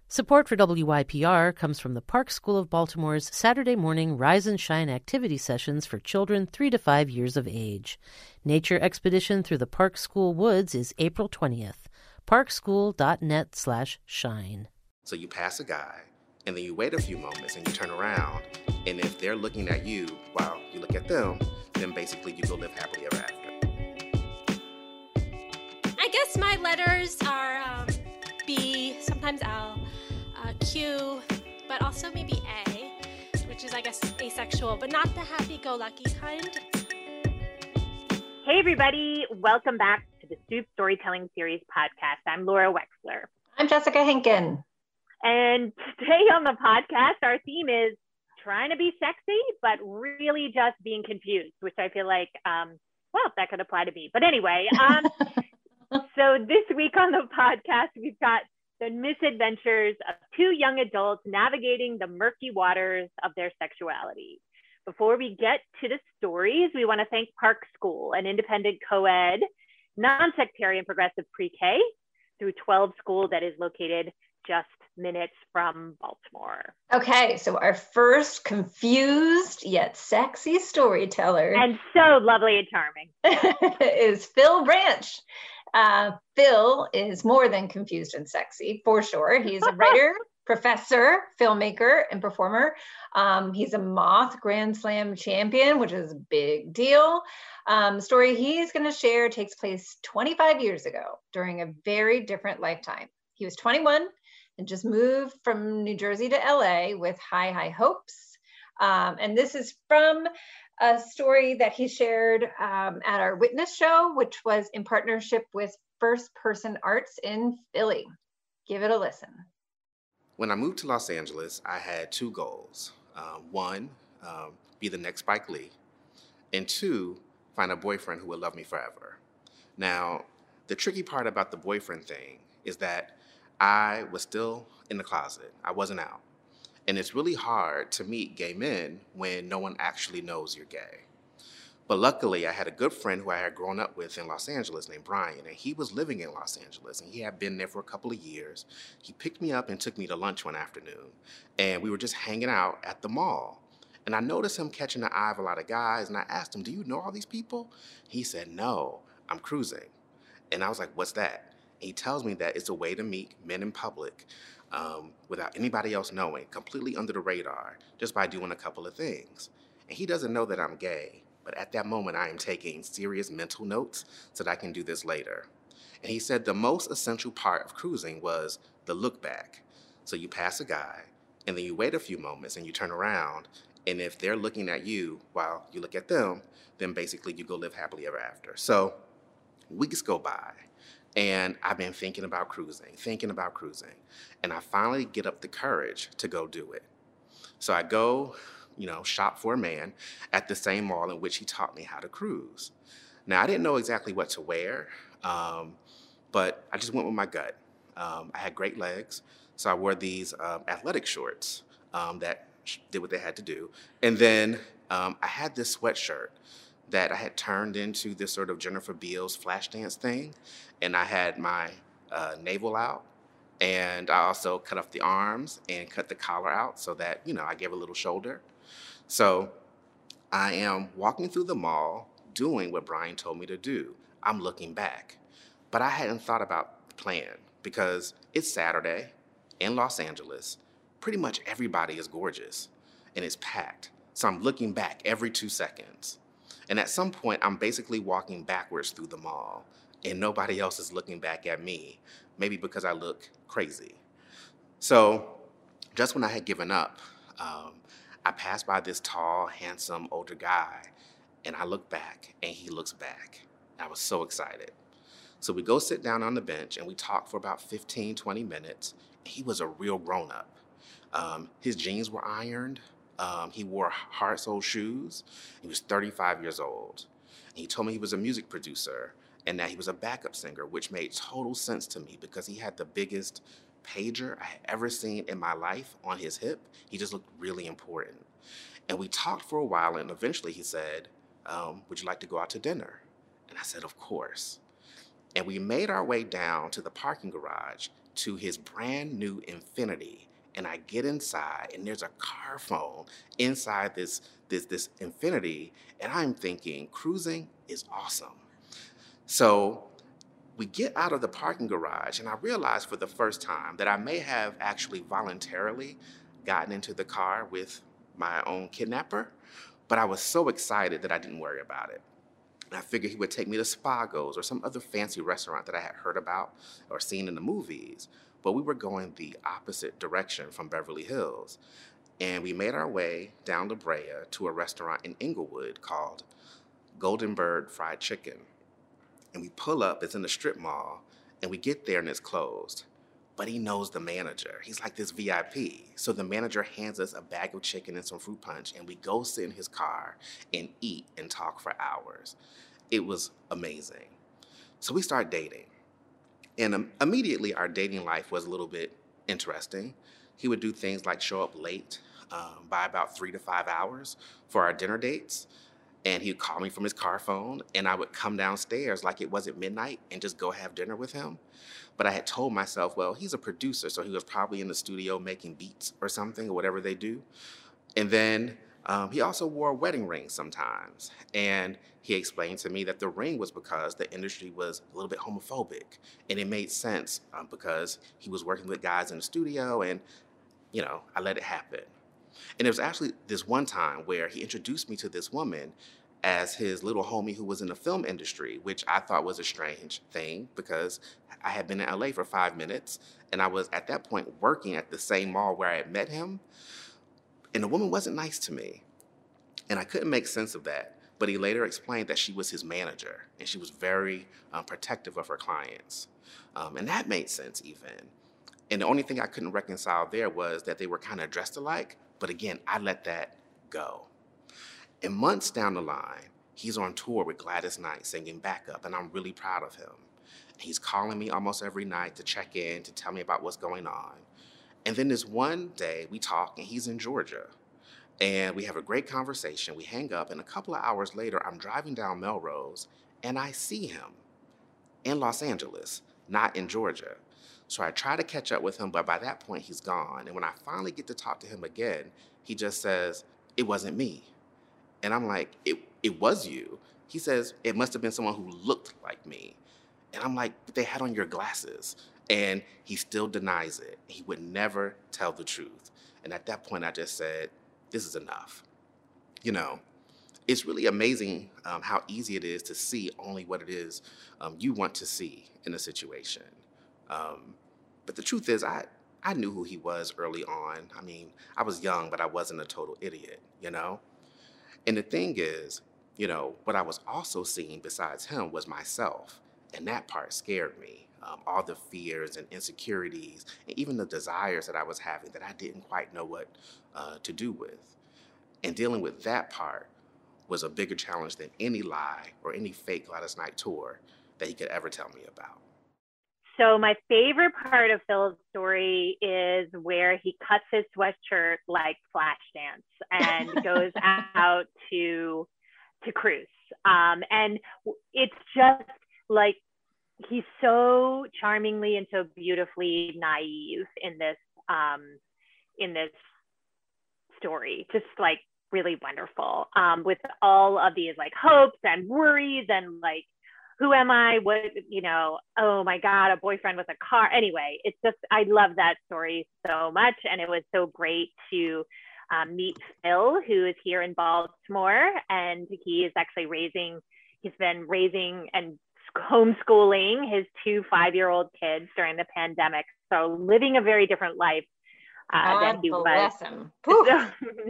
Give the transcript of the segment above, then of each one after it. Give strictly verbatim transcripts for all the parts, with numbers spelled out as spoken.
Support for W Y P R comes from the Park School of Baltimore's Saturday morning Rise and Shine activity sessions for children three to five years of age. Nature expedition through the Park School woods is April twentieth. parkschool.net slash shine. So you pass a guy, and then you wait a few moments and you turn around, and if they're looking at you while you look at them, then basically you go live happily ever after. I guess my letters are um, B, sometimes L, uh, Q, but also maybe A, which is, I guess, asexual, but not the happy-go-lucky kind. Hey, everybody. Welcome back to the Stoop Storytelling Series podcast. I'm Laura Wexler. I'm Jessica Hinken. And today on the podcast, our theme is trying to be sexy, but really just being confused, which I feel like, um, well, that could apply to me. But anyway, um, so this week on the podcast, we've got the misadventures of two young adults navigating the murky waters of their sexuality. Before we get to the stories, we want to thank Park School, an independent co-ed, non-sectarian progressive pre-K through twelve school that is located just minutes from Baltimore. Okay, so our first confused yet sexy storyteller. And so lovely and charming. is Phil Branch. Uh, Phil is more than confused and sexy, for sure. He's a writer, professor, filmmaker, and performer. Um, he's a Moth Grand Slam champion, which is a big deal. Um, the story he's going to share takes place twenty-five years ago during a very different lifetime. He was twenty-one and just moved from New Jersey to L A with high, high hopes. Um, and this is from a story that he shared um, at our Witness show, which was in partnership with First Person Arts in Philly. Give it a listen. When I moved to Los Angeles, I had two goals. Um, one, um, be the next Spike Lee. And two, find a boyfriend who would love me forever. Now, the tricky part about the boyfriend thing is that I was still in the closet. I wasn't out. And it's really hard to meet gay men when no one actually knows you're gay. But luckily, I had a good friend who I had grown up with in Los Angeles named Brian, and he was living in Los Angeles, and he had been there for a couple of years. He picked me up and took me to lunch one afternoon, and we were just hanging out at the mall. And I noticed him catching the eye of a lot of guys, and I asked him, "Do you know all these people?" He said, "No, I'm cruising." And I was like, "What's that?" And he tells me that it's a way to meet men in public um, without anybody else knowing, completely under the radar, just by doing a couple of things. And he doesn't know that I'm gay, but at that moment, I am taking serious mental notes so that I can do this later. And he said the most essential part of cruising was the look back. So you pass a guy, and then you wait a few moments, and you turn around, and if they're looking at you while you look at them, then basically you go live happily ever after. So weeks go by, and I've been thinking about cruising, thinking about cruising, and I finally get up the courage to go do it. So I go, you know, shop for a man at the same mall in which he taught me how to cruise. Now, I didn't know exactly what to wear, um, but I just went with my gut. Um, I had great legs, so I wore these um, athletic shorts um, that did what they had to do. And then um, I had this sweatshirt that I had turned into this sort of Jennifer Beals Flashdance thing. And I had my uh, navel out, and I also cut off the arms and cut the collar out so that, you know, I gave a little shoulder. So I am walking through the mall doing what Brian told me to do. I'm looking back. But I hadn't thought about the plan because it's Saturday in Los Angeles. Pretty much everybody is gorgeous and it's packed. So I'm looking back every two seconds. And at some point, I'm basically walking backwards through the mall and nobody else is looking back at me, maybe because I look crazy. So just when I had given up, um, I passed by this tall, handsome, older guy, and I look back, and he looks back. I was so excited. So we go sit down on the bench, and we talk for about fifteen, twenty minutes. He was a real grown-up. Um, his jeans were ironed. Um, he wore hard-soled shoes. He was thirty-five years old. He told me he was a music producer and that he was a backup singer, which made total sense to me because he had the biggest pager I had ever seen in my life on his hip. He just looked really important. And we talked for a while, and eventually he said, um, would you like to go out to dinner? And I said, of course. And we made our way down to the parking garage, to his brand new Infiniti. And I get inside, and there's a car phone inside this, this, this Infiniti. And I'm thinking, cruising is awesome. So we get out of the parking garage, and I realized for the first time that I may have actually voluntarily gotten into the car with my own kidnapper, but I was so excited that I didn't worry about it. And I figured he would take me to Spago's or some other fancy restaurant that I had heard about or seen in the movies. But we were going the opposite direction from Beverly Hills. And we made our way down La Brea to a restaurant in Inglewood called Golden Bird Fried Chicken. And we pull up, it's in the strip mall, and we get there and it's closed. But he knows the manager. He's like this V I P. So the manager hands us a bag of chicken and some fruit punch, and we go sit in his car and eat and talk for hours. It was amazing. So we start dating. And um, immediately our dating life was a little bit interesting. He would do things like show up late um, by about three to five hours for our dinner dates. And he'd call me from his car phone, and I would come downstairs like it wasn't midnight and just go have dinner with him. But I had told myself, well, he's a producer, so he was probably in the studio making beats or something, or whatever they do. And then um, he also wore a wedding ring sometimes. And he explained to me that the ring was because the industry was a little bit homophobic. And it made sense um, because he was working with guys in the studio, and, you know, I let it happen. And there was actually this one time where he introduced me to this woman as his little homie who was in the film industry, which I thought was a strange thing because I had been in L A for five minutes and I was at that point working at the same mall where I had met him. And the woman wasn't nice to me. And I couldn't make sense of that. But he later explained that she was his manager and she was very um, protective of her clients. Um, and that made sense even. And the only thing I couldn't reconcile there was that they were kind of dressed alike. But again, I let that go. And months down the line, he's on tour with Gladys Knight singing backup, and I'm really proud of him. He's calling me almost every night to check in, to tell me about what's going on. And then this one day, we talk, and he's in Georgia. And we have a great conversation. We hang up, and a couple of hours later, I'm driving down Melrose, and I see him in Los Angeles, not in Georgia. So I try to catch up with him, but by that point, he's gone. And when I finally get to talk to him again, he just says, "It wasn't me." And I'm like, it, it was you. He says, "It must have been someone who looked like me." And I'm like, "But they had on your glasses." And he still denies it. He would never tell the truth. And at that point, I just said, this is enough. You know, it's really amazing um, how easy it is to see only what it is um, you want to see in a situation. Um, but the truth is, I, I knew who he was early on. I mean, I was young, but I wasn't a total idiot, you know? And the thing is, you know, what I was also seeing besides him was myself. And that part scared me. Um, all the fears and insecurities, and even the desires that I was having that I didn't quite know what uh, to do with. And dealing with that part was a bigger challenge than any lie or any fake Gladys Knight tour that he could ever tell me about. So my favorite part of Phil's story is where he cuts his sweatshirt like Flashdance and goes out to to cruise. Um, and it's just like, he's so charmingly and so beautifully naive in this um, in this story. Just like really wonderful, um, with all of these like hopes and worries and like, who am I? What, you know, oh my God, a boyfriend with a car. Anyway, it's just, I love that story so much. And it was so great to um, meet Phil, who is here in Baltimore. And he is actually raising, he's been raising and homeschooling his two five-year-old kids during the pandemic. So living a very different life uh, than he was. Him. So,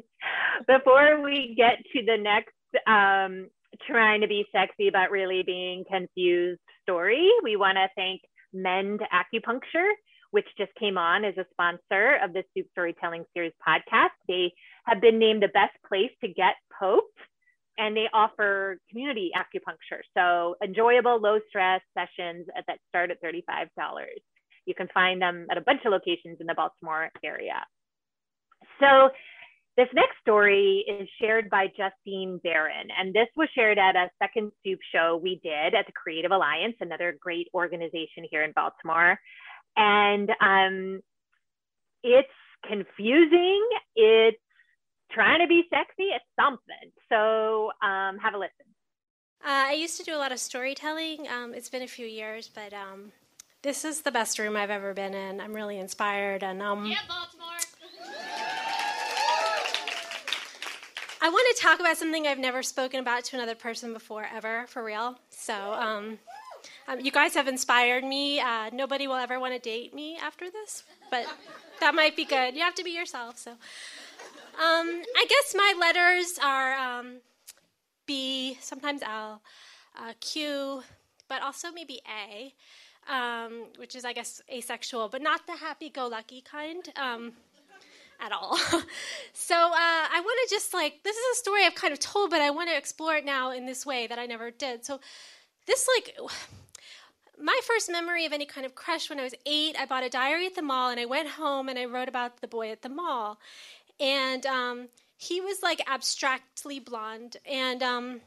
before we get to the next um, trying to be sexy but really being confused story, we want to thank Mend Acupuncture, which just came on as a sponsor of the Soup Storytelling Series podcast. They have been named the best place to get poked, and they offer community acupuncture. So enjoyable, low stress sessions that start at thirty-five dollars. You can find them at a bunch of locations in the Baltimore area. So this next story is shared by Justine Barron, and this was shared at a second Soup show we did at the Creative Alliance, another great organization here in Baltimore. and um, it's confusing. It's trying to be sexy. It's something. So um, have a listen. Uh, I used to do a lot of storytelling. Um, it's been a few years, but um, this is the best room I've ever been in. I'm really inspired. And um, yeah, Baltimore. I want to talk about something I've never spoken about to another person before, ever, for real. So um, um, you guys have inspired me. Uh, nobody will ever want to date me after this, but that might be good. You have to be yourself. So um, I guess my letters are um, B, sometimes L, uh, Q, but also maybe A, um, which is, I guess, asexual, but not the happy-go-lucky kind. Um, at all. So uh, I want to just like, this is a story I've kind of told, but I want to explore it now in this way that I never did. So this like, my first memory of any kind of crush when I was eight, I bought a diary at the mall and I went home and I wrote about the boy at the mall. And um, he was like abstractly blonde. And um,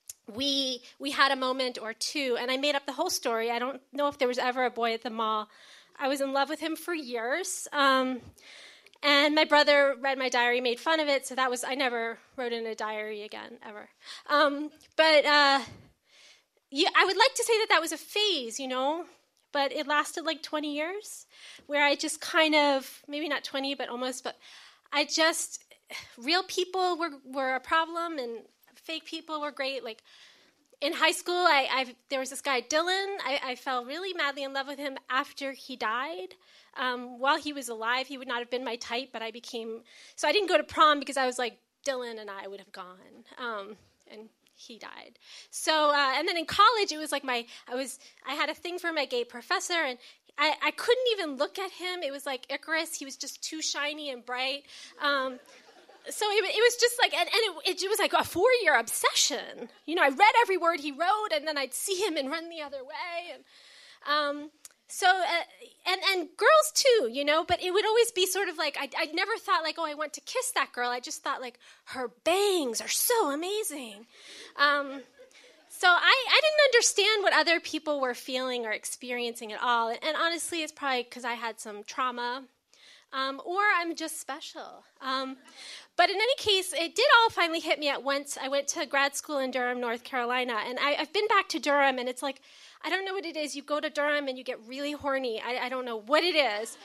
we we had a moment or two and I made up the whole story. I don't know if there was ever a boy at the mall. I was in love with him for years. Um, And my brother read my diary, made fun of it, so that was, I never wrote in a diary again, ever. Um, but uh, yeah, I would like to say that that was a phase, you know, but it lasted like twenty years, where I just kind of, maybe not twenty, but almost, but I just, real people were, were a problem, and fake people were great. Like, in high school, I, I there was this guy, Dylan. I, I fell really madly in love with him after he died. Um, while he was alive, he would not have been my type, but I became, so I didn't go to prom because I was like, Dylan and I would have gone, um, and he died. So, uh, and then in college, it was like my, I was, I had a thing for my gay professor, and I, I couldn't even look at him. It was like Icarus. He was just too shiny and bright. Um, so it, it was just like, and, and it, it was like a four-year obsession. You know, I read every word he wrote, and then I'd see him and run the other way, and, um, So, uh, and, and girls too, you know, but it would always be sort of like, I I never thought like, oh, I want to kiss that girl. I just thought like, her bangs are so amazing. Um, so I, I didn't understand what other people were feeling or experiencing at all. And, and honestly, it's probably because I had some trauma, um, or I'm just special. Um, but in any case, it did all finally hit me at once. I went to grad school in Durham, North Carolina, and I, I've been back to Durham, and it's like, I don't know what it is. You go to Durham and you get really horny. I, I don't know what it is.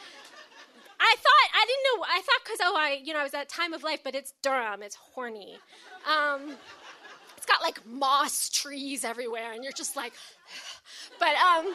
I thought, I didn't know, I thought because, oh, I, you know, I was at time of life, but it's Durham. It's horny. Um, it's got like moss trees everywhere, and you're just like, but, um,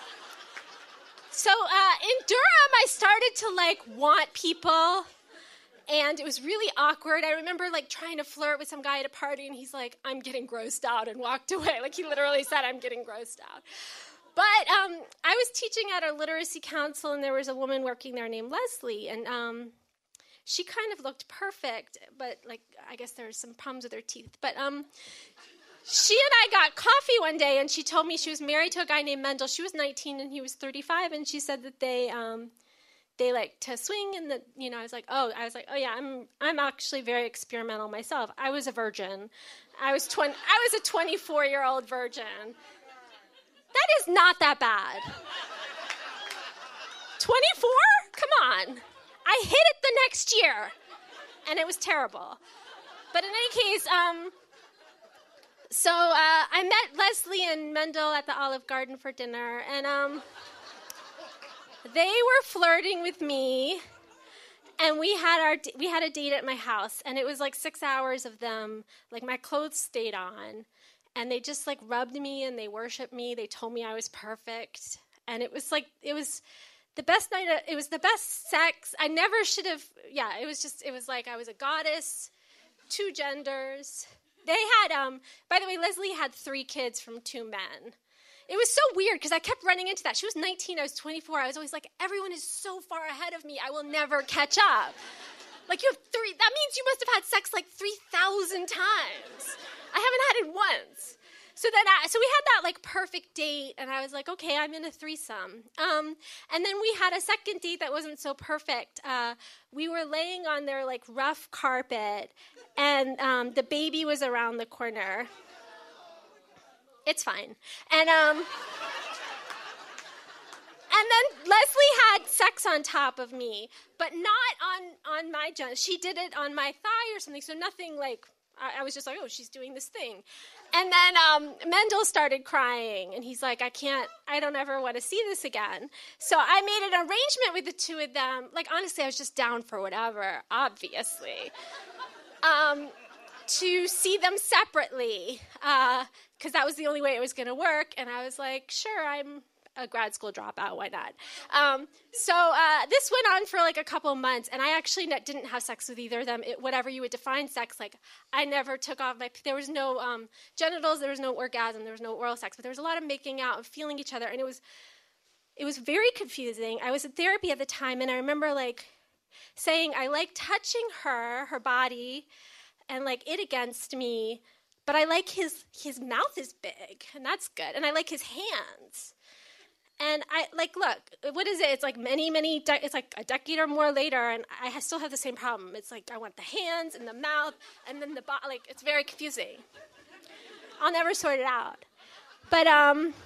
so uh, in Durham, I started to like want people. And it was really awkward. I remember, like, trying to flirt with some guy at a party, and he's like, I'm getting grossed out, and walked away. Like, he literally said, I'm getting grossed out. But um, I was teaching at a literacy council, and there was a woman working there named Leslie, and um, she kind of looked perfect, but, like, I guess there were some problems with her teeth. But um, she and I got coffee one day, and she told me she was married to a guy named Mendel. She was nineteen, and he was thirty-five, and she said that they... Um, They like to swing, and the you know I was like oh I was like oh yeah I'm I'm actually very experimental myself. I was a virgin. I was twenty. I was a twenty-four year old virgin. That is not that bad. twenty-four? Come on. I hit it the next year, and it was terrible. But in any case, um, so uh, I met Leslie and Mendel at the Olive Garden for dinner, and um. They were flirting with me, and we had our we had a date at my house, and it was like six hours of them. Like, my clothes stayed on, and they just like rubbed me and they worshipped me. They told me I was perfect, and it was like it was the best night. Of, it was the best sex. I never should have. Yeah, it was just it was like I was a goddess, two genders. They had um. By the way, Leslie had three kids from two men. It was so weird because I kept running into that. She was nineteen, I was twenty-four. I was always like, everyone is so far ahead of me, I will never catch up. Like, you have three, that means you must have had sex like three thousand times. I haven't had it once. So then, I, so we had that like perfect date, and I was like, okay, I'm in a threesome. Um, and then we had a second date that wasn't so perfect. Uh, we were laying on their like rough carpet, and um, the baby was around the corner. It's fine. And um, and then Leslie had sex on top of me, but not on, on my genitals. She did it on my thigh or something, so nothing like, I, I was just like, oh, she's doing this thing. And then um, Mendel started crying, and he's like, I can't, I don't ever want to see this again. So I made an arrangement with the two of them. Like, honestly, I was just down for whatever, obviously. Um, to see them separately, because uh, that was the only way it was going to work. And I was like, sure, I'm a grad school dropout, why not? Um, so uh, this went on for like a couple months, and I actually ne- didn't have sex with either of them. It, whatever you would define sex, like I never took off my, there was no um, genitals, there was no orgasm, there was no oral sex, but there was a lot of making out and feeling each other, and it was, it was very confusing. I was in therapy at the time, and I remember like saying, I like touching her, her body, and like it against me, but I like his, his mouth is big, and that's good, and I like his hands. And I, like, look, what is it? It's like many, many, de- it's like a decade or more later, and I ha- still have the same problem. It's like I want the hands and the mouth and then the body. Like, it's very confusing. I'll never sort it out. But um,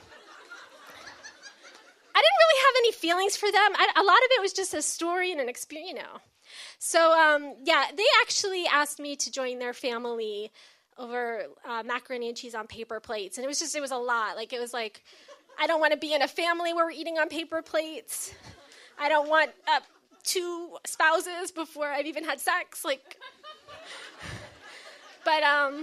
I didn't really have any feelings for them. I, a lot of it was just a story and an experience, you know. So, um, yeah, they actually asked me to join their family over uh, macaroni and cheese on paper plates. And it was just, it was a lot. Like, it was like, I don't want to be in a family where we're eating on paper plates. I don't want uh, two spouses before I've even had sex. Like, but um,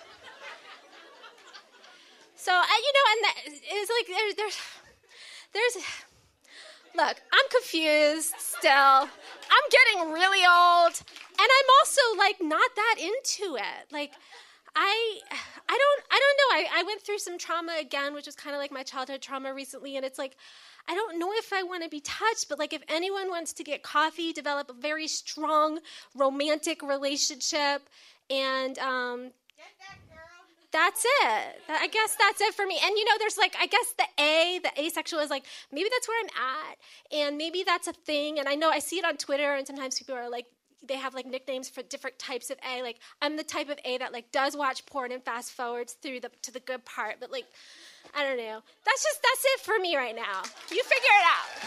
so I, you know, and that, it's like there's, there's, there's. Look, I'm confused still. I'm getting really old, and I'm also like not that into it. Like. I I don't I don't know. I, I went through some trauma again, which was kind of like my childhood trauma recently, and it's like I don't know if I want to be touched, but like if anyone wants to get coffee, develop a very strong romantic relationship, and um, get that girl. That's it. I guess that's it for me. And you know, there's like I guess the A, the asexual is like maybe that's where I'm at, and maybe that's a thing. And I know I see it on Twitter, and sometimes people are like. They have like nicknames for different types of A. Like I'm the type of A that like does watch porn and fast forwards through the to the good part. But like, I don't know. That's just that's it for me right now. You figure it out.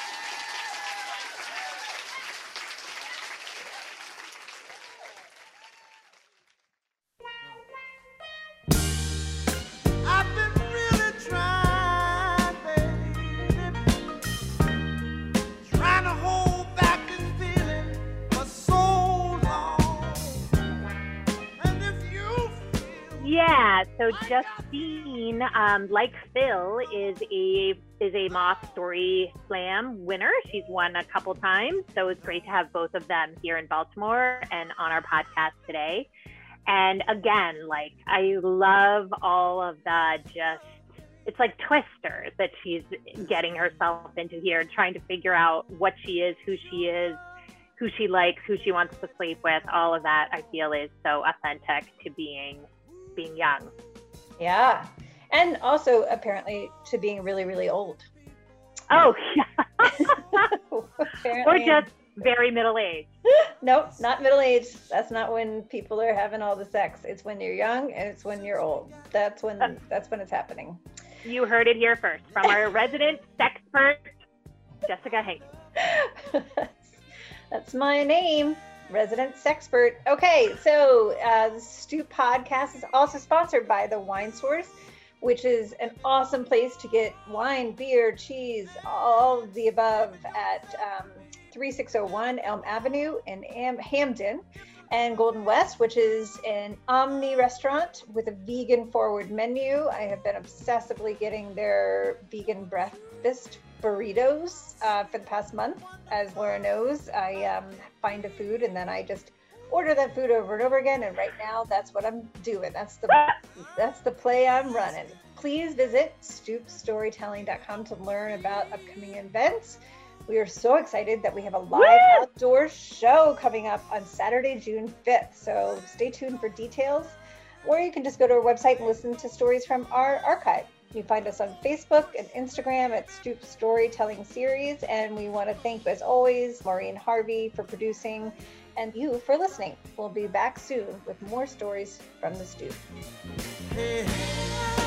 Yeah, so Justine, um, like Phil, is a is a Moth Story Slam winner. She's won a couple times, so it's great to have both of them here in Baltimore and on our podcast today. And again, like I love all of the just it's like twisters that she's getting herself into here, trying to figure out what she is, who she is, who she likes, who she wants to sleep with. All of that I feel is so authentic to being. being young. Yeah. And also apparently to being really, really old. Oh, yeah. Or just very middle-aged. Nope, not middle-aged. That's not when people are having all the sex. It's when you're young and it's when you're old. That's when uh, that's when it's happening. You heard it here first from our resident sexpert, Jessica Hankins. that's, that's my name. Resident Sexpert. Okay, so uh, the Stoop podcast is also sponsored by The Wine Source, which is an awesome place to get wine, beer, cheese, all of the above at um, thirty-six oh one Elm Avenue in Am- Hamden, and Golden West, which is an omni restaurant with a vegan forward menu. I have been obsessively getting their vegan breakfast burritos uh, for the past month. As Laura knows, I um, find a food and then I just order that food over and over again. And right now, that's what I'm doing. That's the that's the play I'm running. Please visit stoop storytelling dot com to learn about upcoming events. We are so excited that we have a live Woo! outdoor show coming up on Saturday, June fifth. So stay tuned for details. Or you can just go to our website and listen to stories from our archive. You can find us on Facebook and Instagram at Stoop Storytelling Series. And we want to thank, as always, Maureen Harvey for producing and you for listening. We'll be back soon with more stories from the Stoop. Hey.